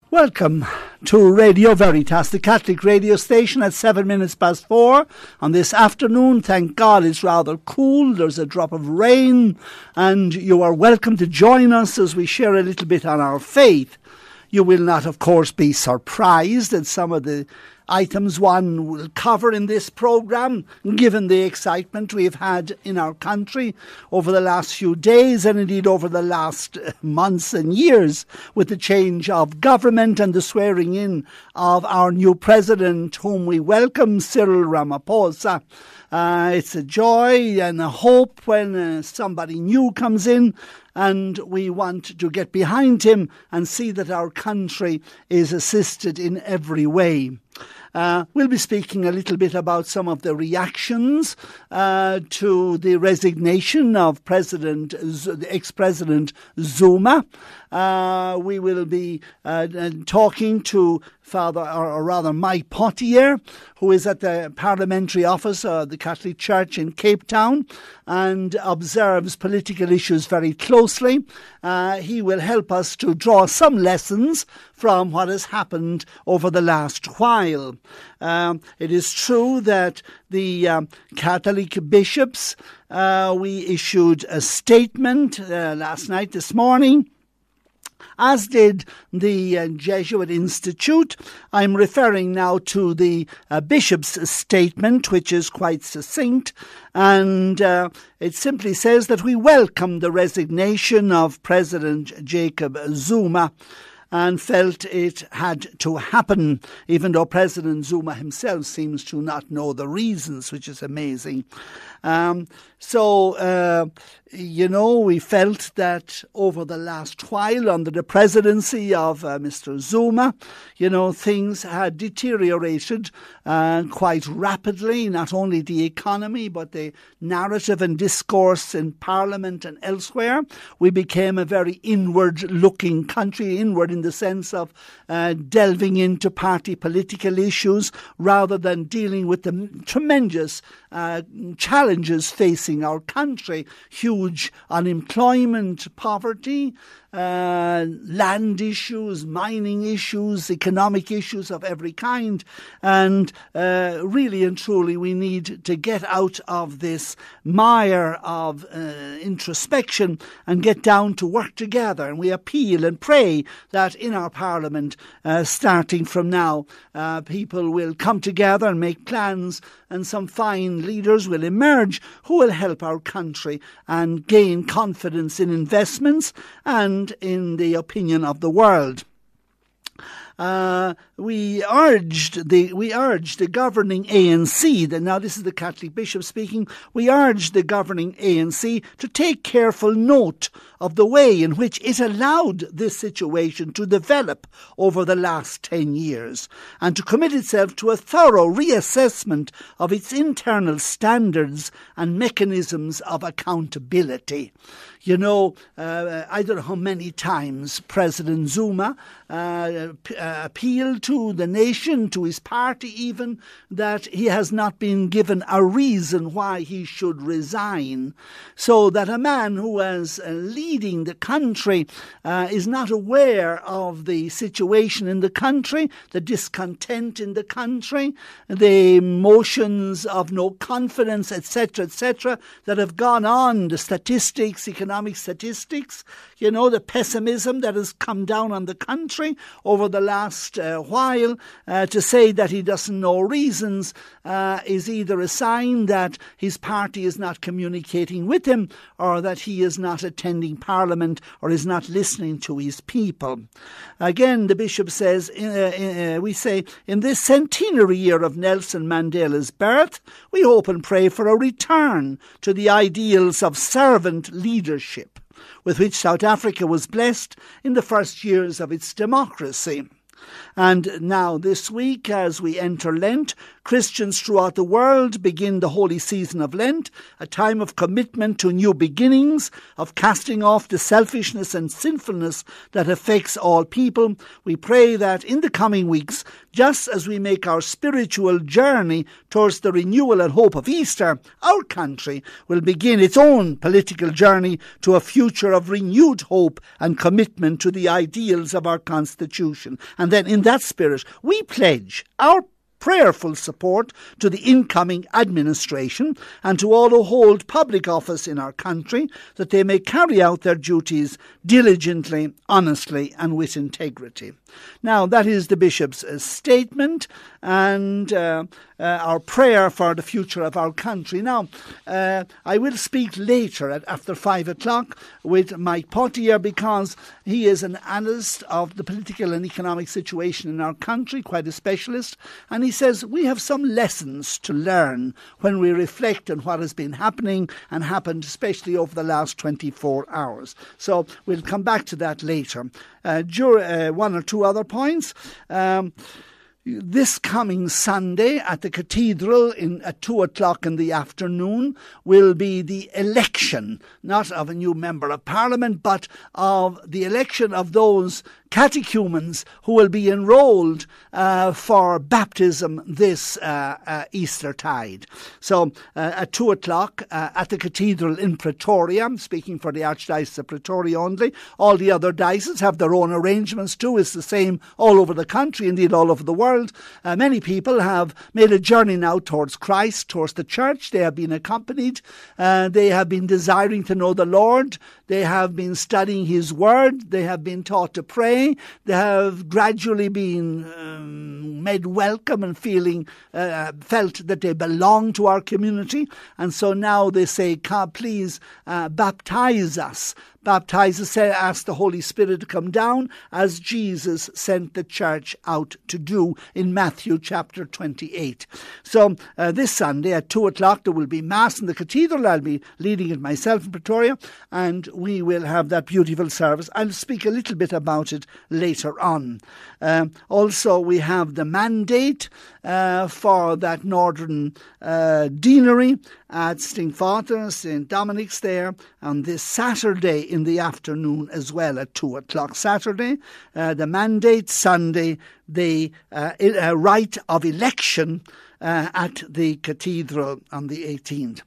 Welcome to Radio Veritas, the Catholic radio station at 7 minutes past 4 on this afternoon. Thank God it's rather cool. There's a drop of rain, and you are welcome to join us as we share a little bit on our faith. You will not, of course, be surprised at some of the items one will cover in this programme, given the excitement we've had in our country over the last few days and indeed over the last months and years with the change of government and the swearing in of our new president, whom we welcome, Cyril Ramaphosa. It's a joy and a hope when somebody new comes in, and we want to get behind him and see that our country is assisted in every way. We'll be speaking a little bit about some of the reactions to the resignation of the ex-President Zuma. We will be talking to Mike Potier, who is at the Parliamentary Office of the Catholic Church in Cape Town and observes political issues very closely. He will help us to draw some lessons from what has happened over the last while. It is true that the Catholic bishops, we issued a statement this morning, as did the Jesuit Institute. I'm referring now to the bishop's statement, which is quite succinct, and it simply says that we welcome the resignation of President Jacob Zuma and felt it had to happen, even though President Zuma himself seems to not know the reasons, which is amazing. We felt that over the last while, under the presidency of Mr. Zuma, things had deteriorated quite rapidly, not only the economy, but the narrative and discourse in Parliament and elsewhere. We became a very inward-looking country, inward in the sense of delving into party political issues rather than dealing with the tremendous challenges facing our country: huge unemployment, poverty, land issues, mining issues, economic issues of every kind. And really and truly we need to get out of this mire of introspection and get down to work together. And we appeal and pray that in our Parliament, starting from now, people will come together and make plans, and some fine leaders will emerge who will help our country and gain confidence in investments and in the opinion of the world. We urged the governing ANC, now this is the Catholic Bishop speaking, we urged the governing ANC to take careful note of the way in which it allowed this situation to develop over the last 10 years and to commit itself to a thorough reassessment of its internal standards and mechanisms of accountability. I don't know how many times President Zuma appealed to the nation, to his party even, that he has not been given a reason why he should resign. So that a man who was leading the country is not aware of the situation in the country, the discontent in the country, the emotions of no confidence, etc., that have gone on, the statistics, economic statistics, the pessimism that has come down on the country over the last while, to say that he doesn't know reasons is either a sign that his party is not communicating with him, or that he is not attending Parliament or is not listening to his people. Again, the Bishop says, we say, in this centenary year of Nelson Mandela's birth, we hope and pray for a return to the ideals of servant leadership with which South Africa was blessed in the first years of its democracy. And now this week, as we enter Lent, Christians throughout the world begin the holy season of Lent, a time of commitment to new beginnings, of casting off the selfishness and sinfulness that affects all people. We pray that in the coming weeks, Just as we make our spiritual journey towards the renewal and hope of Easter, our country will begin its own political journey to a future of renewed hope and commitment to the ideals of our Constitution. And then in that spirit, we pledge our prayerful support to the incoming administration and to all who hold public office in our country, that they may carry out their duties diligently, honestly and with integrity. Now, that is the Bishop's statement and our prayer for the future of our country. Now, I will speak later after 5 o'clock with Mike Pottier, because he is an analyst of the political and economic situation in our country, quite a specialist, and he says we have some lessons to learn when we reflect on what has been happening and happened especially over the last 24 hours. So we'll come back to that later. One or two other points. This coming Sunday at the Cathedral at 2 o'clock in the afternoon will be the election, not of a new Member of Parliament, but of the election of those catechumens who will be enrolled for baptism this Eastertide. So at 2 o'clock at the Cathedral in Pretoria, I'm speaking for the Archdiocese of Pretoria only. All the other dioceses have their own arrangements too. It's the same all over the country, indeed all over the world. Many people have made a journey now towards Christ, towards the church. They have been accompanied. They have been desiring to know the Lord. They have been studying His Word. They have been taught to pray. They have gradually been made welcome and felt that they belong to our community. And so now they say, please baptize us. Baptize us, ask the Holy Spirit to come down as Jesus sent the church out to do in Matthew chapter 28. So this Sunday at 2 o'clock there will be Mass in the Cathedral. I'll be leading it myself in Pretoria, and we will have that beautiful service. I'll speak a little bit about it later on. Also, we have the mandate for that Northern Deanery at Stinkfather, St. Dominic's there, on this Saturday in the afternoon as well at 2 o'clock. Saturday, the mandate. Sunday, the rite of election at the Cathedral on the 18th.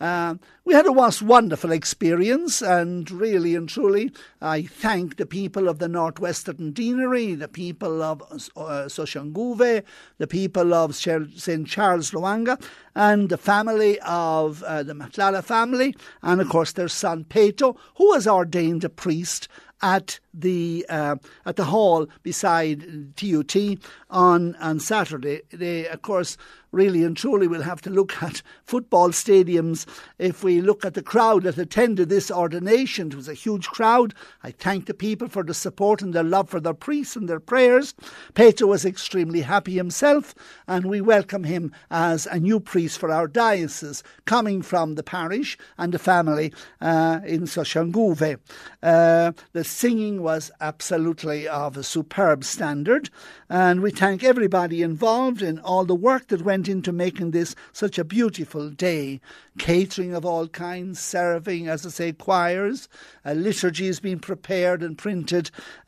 We had a most wonderful experience, and really and truly I thank the people of the Northwestern Deanery, the people of Soshanguve, the people of St. Charles Lwanga, and the family of the Matlala family, and of course their son Peto, who was ordained a priest at the hall beside TUT on Saturday. They, of course, really and truly will have to look at football stadiums. If we look at the crowd that attended this ordination, it was a huge crowd. I thank the people for the support and their love for their priests and their prayers. Peto was extremely happy himself, and we welcome him as a new priest for our diocese, coming from the parish and the family in Soshanguve. The singing was absolutely of a superb standard, and we thank everybody involved in all the work that went into making this such a beautiful day. Catering of all kinds, serving, as I say, choirs, liturgies being prepared and printed,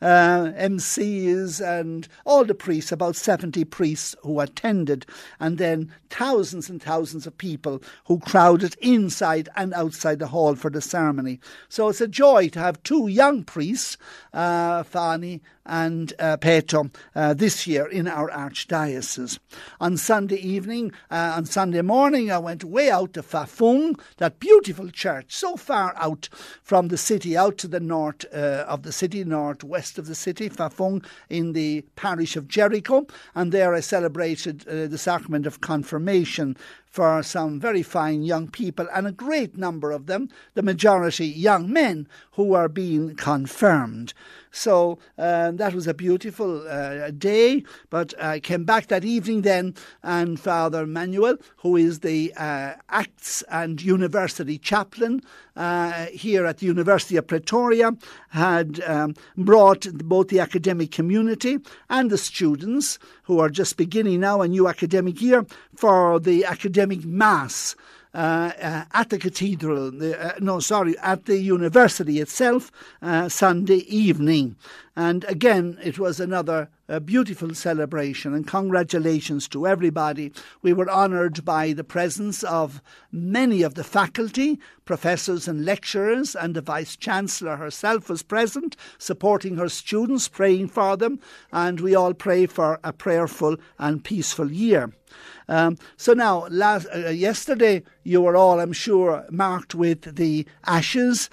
MCs and all the priests, about 70 priests who attended, and then thousands and thousands of people who crowded inside and outside the hall for the ceremony. So it's a joy to have two young priests, Fani and Peto, this year in our archdiocese. On Sunday evening, on Sunday morning, I went way out to Fafung, that beautiful church, so far out from the city, out to the north of the city, northwest of the city, Fafung, in the parish of Jericho. And there I celebrated the sacrament of confirmation for some very fine young people, and a great number of them, the majority young men, who are being confirmed. So that was a beautiful day. But I came back that evening then, and Father Manuel, who is the Acts and University chaplain here at the University of Pretoria, had brought both the academic community and the students, who are just beginning now a new academic year, for the academic mass at the cathedral, at the university itself, Sunday evening. And again, it was another beautiful celebration, and congratulations to everybody. We were honoured by the presence of many of the faculty, professors and lecturers, and the Vice-Chancellor herself was present, supporting her students, praying for them, and we all pray for a prayerful and peaceful year. So now, yesterday you were all, I'm sure, marked with the ashes,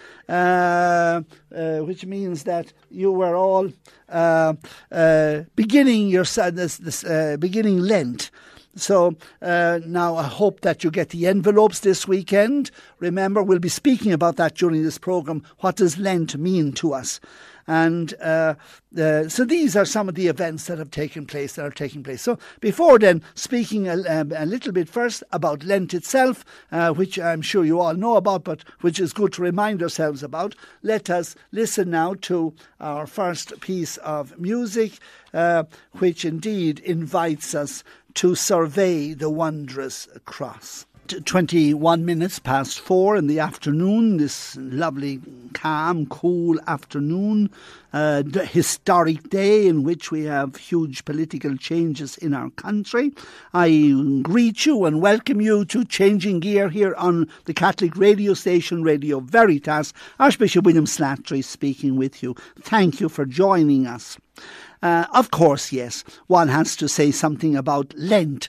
which means that you were all beginning beginning Lent. So now I hope that you get the envelopes this weekend. Remember, we'll be speaking about that during this programme. What does Lent mean to us? And so these are some of the events that are taking place. So before then, speaking a little bit first about Lent itself, which I'm sure you all know about, but which is good to remind ourselves about, let us listen now to our first piece of music, which indeed invites us to survey the wondrous cross. 21 minutes past 4 in the afternoon, this lovely, calm, cool afternoon, the historic day in which we have huge political changes in our country. I greet you and welcome you to Changing Gear here on the Catholic radio station, Radio Veritas. Archbishop William Slattery speaking with you. Thank you for joining us. Of course, yes, one has to say something about Lent.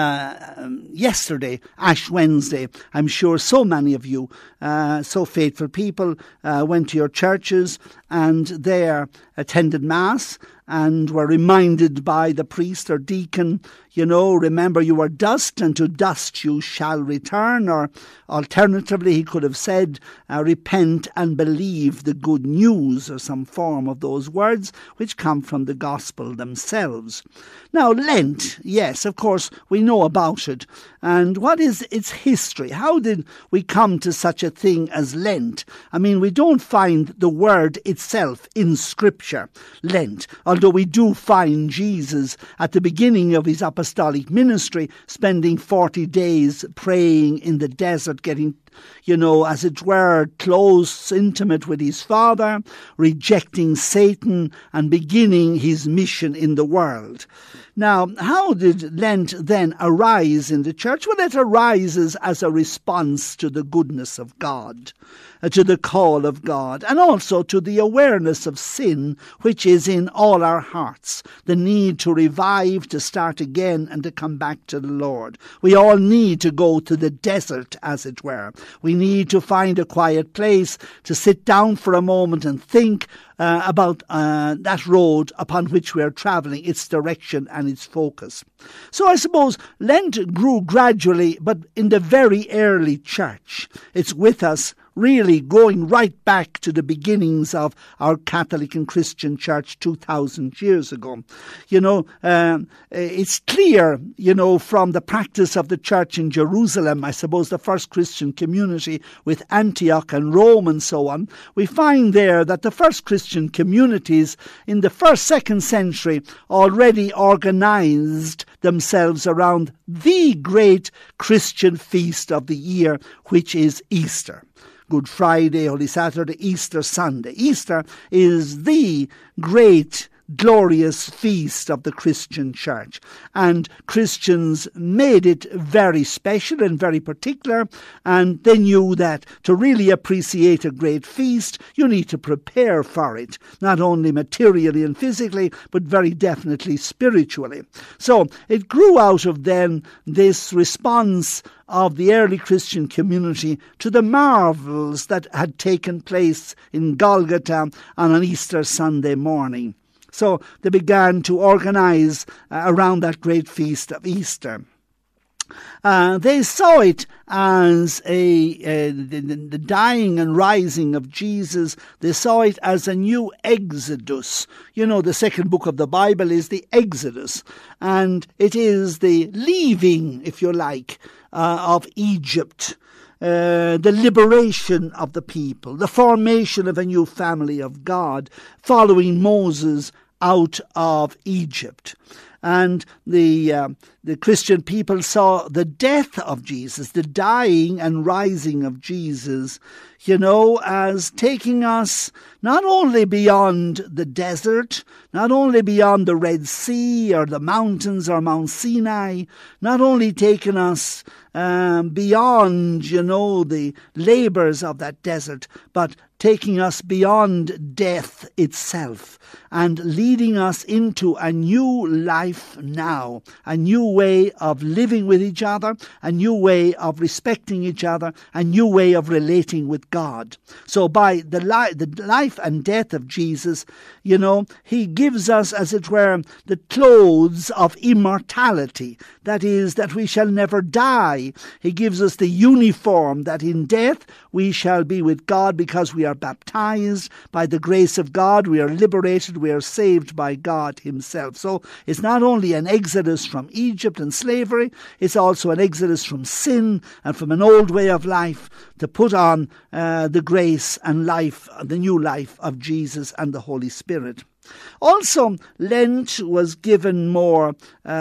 Yesterday, Ash Wednesday, I'm sure so many of you, so faithful people, went to your churches and there attended Mass and were reminded by the priest or deacon, remember you are dust and to dust you shall return. Or alternatively, he could have said, repent and believe the good news, or some form of those words which come from the gospel themselves. Now, Lent, yes, of course, we know about it. And what is its history? How did we come to such a thing as Lent? I mean, we don't find the word itself in Scripture, Lent, although we do find Jesus at the beginning of his apostolic ministry spending 40 days praying in the desert, getting as it were, close, intimate with his Father, rejecting Satan and beginning his mission in the world. Now, how did Lent then arise in the church? Well, it arises as a response to the goodness of God, to the call of God, and also to the awareness of sin, which is in all our hearts, the need to revive, to start again, and to come back to the Lord. We all need to go to the desert, as it were. We need to find a quiet place to sit down for a moment and think about that road upon which we are travelling, its direction and its focus. So I suppose Lent grew gradually, but in the very early church. It's with us, really going right back to the beginnings of our Catholic and Christian church 2,000 years ago. It's clear, from the practice of the church in Jerusalem, I suppose the first Christian community with Antioch and Rome and so on, we find there that the first Christian communities in the first, second century already organised themselves around the great Christian feast of the year, which is Easter. Good Friday, Holy Saturday, Easter Sunday. Easter is the great glorious feast of the Christian church, and Christians made it very special and very particular, and they knew that to really appreciate a great feast you need to prepare for it, not only materially and physically but very definitely spiritually. So it grew out of then this response of the early Christian community to the marvels that had taken place in Golgotha on an Easter Sunday morning. So they began to organise around that great feast of Easter. They saw it as the dying and rising of Jesus. They saw it as a new Exodus. The second book of the Bible is the Exodus, and it is the leaving, if you like, of Egypt. The liberation of the people, the formation of a new family of God, following Moses out of Egypt. And the Christian people saw the death of Jesus, the dying and rising of Jesus, as taking us not only beyond the desert, not only beyond the Red Sea or the mountains or Mount Sinai, not only taking us beyond, the labours of that desert, but taking us beyond death itself and leading us into a new life now, a new way of living with each other, a new way of respecting each other, a new way of relating with God. So by the life and death of Jesus, he gives us, as it were, the clothes of immortality. That is, that we shall never die. He gives us the uniform that in death we shall be with God because we are baptized by the grace of God. We are liberated. We are saved by God himself. So it's not only an exodus from Egypt and slavery, it's also an exodus from sin and from an old way of life to put on the grace and life, the new life of Jesus and the Holy Spirit. Also, Lent was given more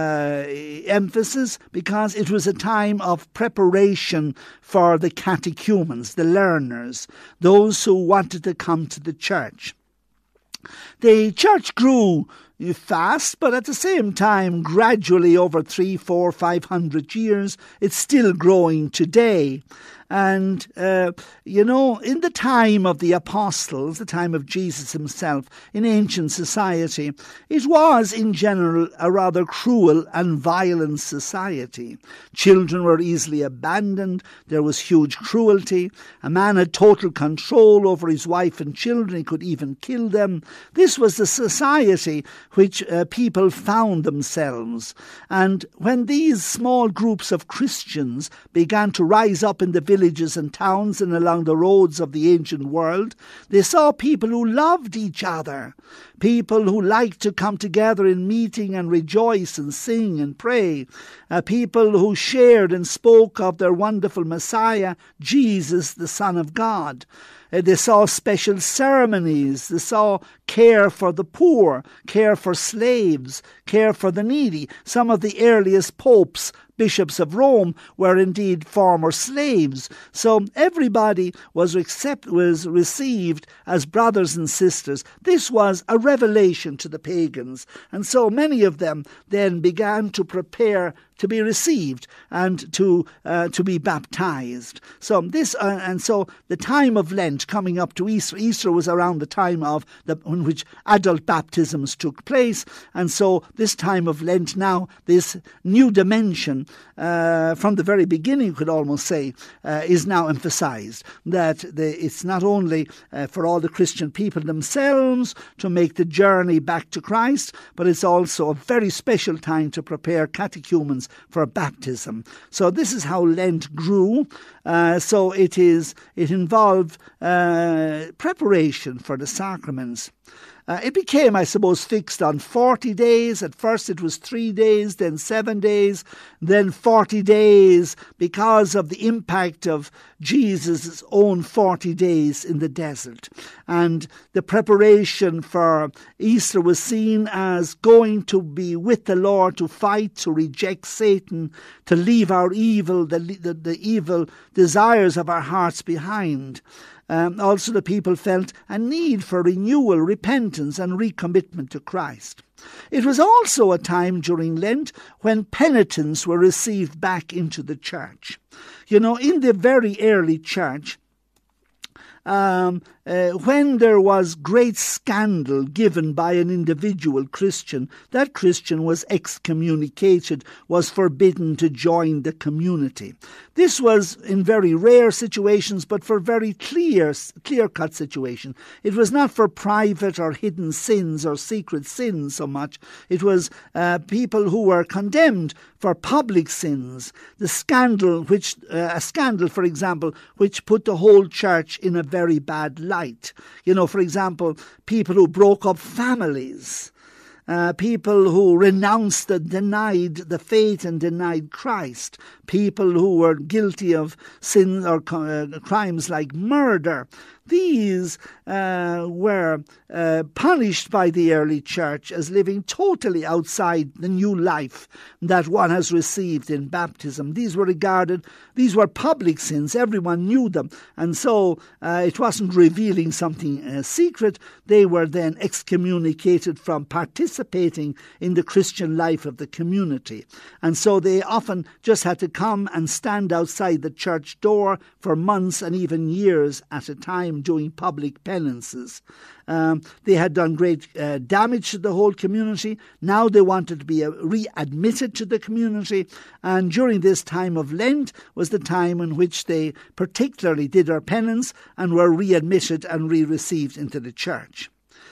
emphasis because it was a time of preparation for the catechumens, the learners, those who wanted to come to the church. The church grew fast, but at the same time, gradually over 300, 400, 500 years, it's still growing today. And, in the time of the apostles, the time of Jesus himself, in ancient society, it was in general a rather cruel and violent society. Children were easily abandoned. There was huge cruelty. A man had total control over his wife and children. He could even kill them. This was the society which people found themselves. And when these small groups of Christians began to rise up in the villages and towns and along the roads of the ancient world, they saw people who loved each other, people who liked to come together in meeting and rejoice and sing and pray, people who shared and spoke of their wonderful Messiah, Jesus, the Son of God. They saw special ceremonies. They saw care for the poor, care for slaves, care for the needy. Some of the earliest popes, bishops of Rome, were indeed former slaves. So everybody was received as brothers and sisters. This was a revelation to the pagans. And so many of them then began to prepare to be received and to be baptized. So the time of Lent coming up to Easter. Easter was around the time of in which adult baptisms took place, and so this time of Lent now, this new dimension from the very beginning, you could almost say, is now emphasized. That it's not only for all the Christian people themselves to make the journey back to Christ, but it's also a very special time to prepare catechumens for baptism. So this is how Lent grew. So it involved preparation for the sacraments. It became, I suppose, fixed on 40 days. At first it was 3 days, then 7 days, then 40 days because of the impact of Jesus' own 40 days in the desert. And the preparation for Easter was seen as going to be with the Lord, to fight, to reject Satan, to leave our evil, the evil desires of our hearts behind. Also, the people felt a need for renewal, repentance and recommitment to Christ. It was also a time during Lent when penitents were received back into the church. In the very early church, when there was great scandal given by an individual Christian, that Christian was excommunicated, was forbidden to join the community. This was in very rare situations, but for very clear-cut situations. It was not for private or hidden sins or secret sins so much. It was people who were condemned for public sins. A scandal, for example, which put the whole church in a very bad light. For example, people who broke up families. people who renounced and denied the faith and denied Christ, people who were guilty of sins or crimes like murder. These were punished by the early church as living totally outside the new life that one has received in baptism. These were public sins. Everyone knew them. And so it wasn't revealing something secret. They were then excommunicated from participating in the Christian life of the community. And so they often just had to come and stand outside the church door for months and even years at a time doing public penances. They had done great damage to the whole community. Now they wanted to be readmitted to the community. And during this time of Lent was the time in which they particularly did their penance and were readmitted and re-received into the church.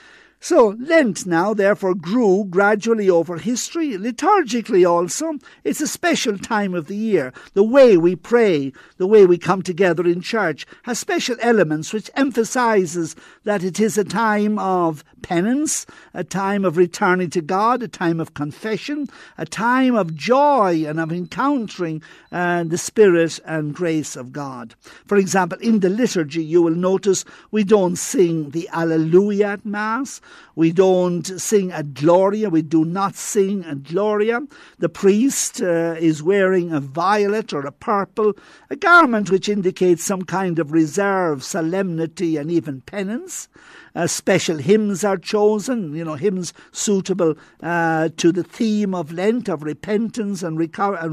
So Lent now therefore grew gradually over history, liturgically also. It's a special time of the year. The way we pray, the way we come together in church has special elements which emphasizes that it is a time of penance, a time of returning to God, a time of confession, a time of joy and of encountering the Spirit and grace of God. For example, in the liturgy you will notice we don't sing the Alleluia at Mass. We don't sing a Gloria. We do not sing a Gloria. The priest is wearing a violet or a purple, a garment which indicates some kind of reserve, solemnity, and even penance. Special hymns are chosen, hymns suitable to the theme of Lent, of repentance and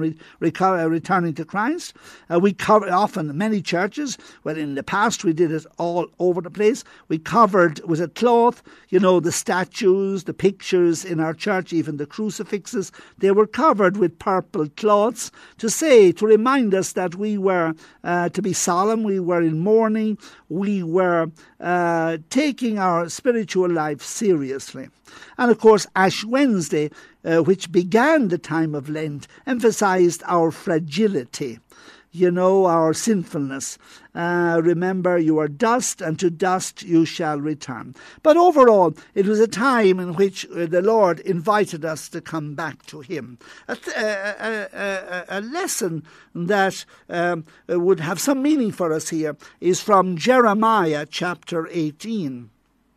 returning to Christ. We cover often, many churches, well, in the past we did it all over the place. We covered with a cloth, the statues, the pictures in our church, even the crucifixes, they were covered with purple cloths to remind us that we were to be solemn, we were in mourning, we were taking our spiritual life seriously. And of course, Ash Wednesday, which began the time of Lent, emphasized our fragility, our sinfulness. Remember, you are dust, and to dust you shall return. But overall, it was a time in which the Lord invited us to come back to Him. A lesson that would have some meaning for us here is from Jeremiah chapter 18.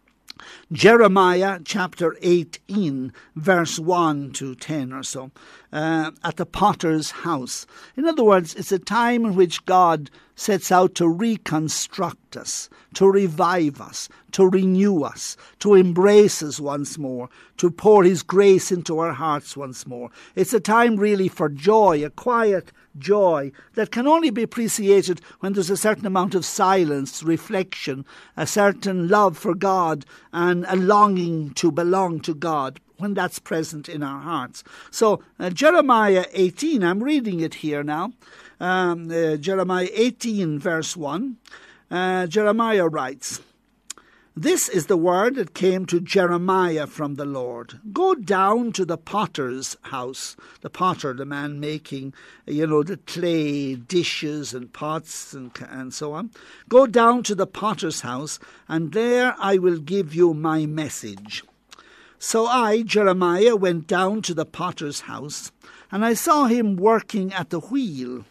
Jeremiah chapter 18, verse 1 to 10 or so, at the potter's house. In other words, it's a time in which God sets out to reconstruct us, to revive us, to renew us, to embrace us once more, to pour His grace into our hearts once more. It's a time really for joy, a quiet joy that can only be appreciated when there's a certain amount of silence, reflection, a certain love for God and a longing to belong to God, when that's present in our hearts. So Jeremiah 18, I'm reading it here now. Jeremiah 18 verse 1, Jeremiah writes, "This is the word that came to Jeremiah from the Lord. Go down to the potter's house." The potter, the man making, the clay dishes and pots and so on. "Go down to the potter's house, and there I will give you my message." So I, Jeremiah, went down to the potter's house, and I saw him working at the wheel.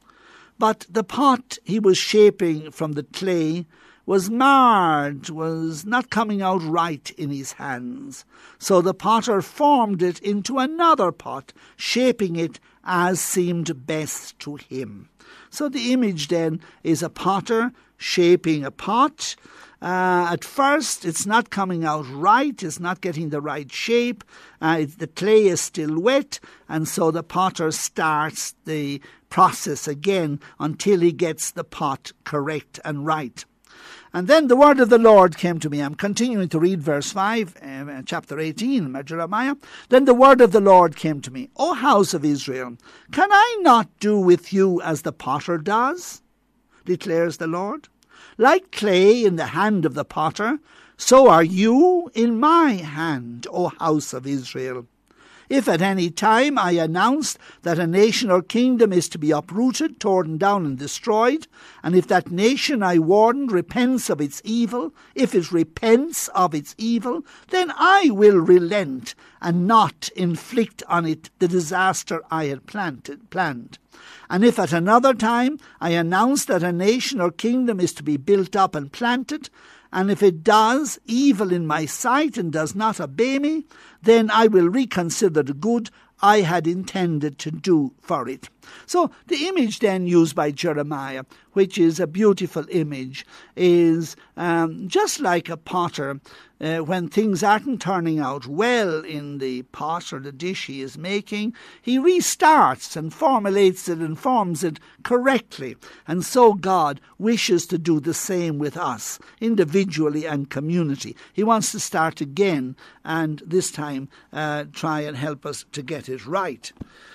But the pot he was shaping from the clay was marred, was not coming out right in his hands. So the potter formed it into another pot, shaping it as seemed best to him. So the image then is a potter shaping a pot. At first, it's not coming out right, it's not getting the right shape, the clay is still wet, and so the potter starts the process again until he gets the pot correct and right. And then the word of the Lord came to me. I'm continuing to read verse 5, chapter 18, Jeremiah. Then the word of the Lord came to me. "O house of Israel, can I not do with you as the potter does? Declares the Lord. Like clay in the hand of the potter, so are you in my hand, O house of Israel. If at any time I announce that a nation or kingdom is to be uprooted, torn down and destroyed, and if that nation I warned repents of its evil, if it repents of its evil, then I will relent and not inflict on it the disaster I had planned. And if at another time I announce that a nation or kingdom is to be built up and planted, and if it does evil in my sight and does not obey me, then I will reconsider the good I had intended to do for it. So the image then used by Jeremiah, which is a beautiful image, is just like a potter when things aren't turning out well in the pot or the dish he is making, he restarts and formulates it and forms it correctly. And so God wishes to do the same with us, individually and community. He wants to start again and this time try and help us to get it right.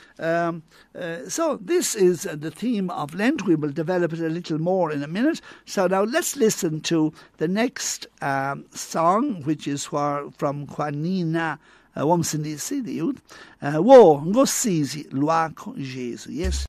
So this is the theme of Lent. We will develop it a little more in a minute. So now let's listen to the next song, which is from Juanina Womsindisi, the youth. Wo ngosizi lwakho Jesu. Yes.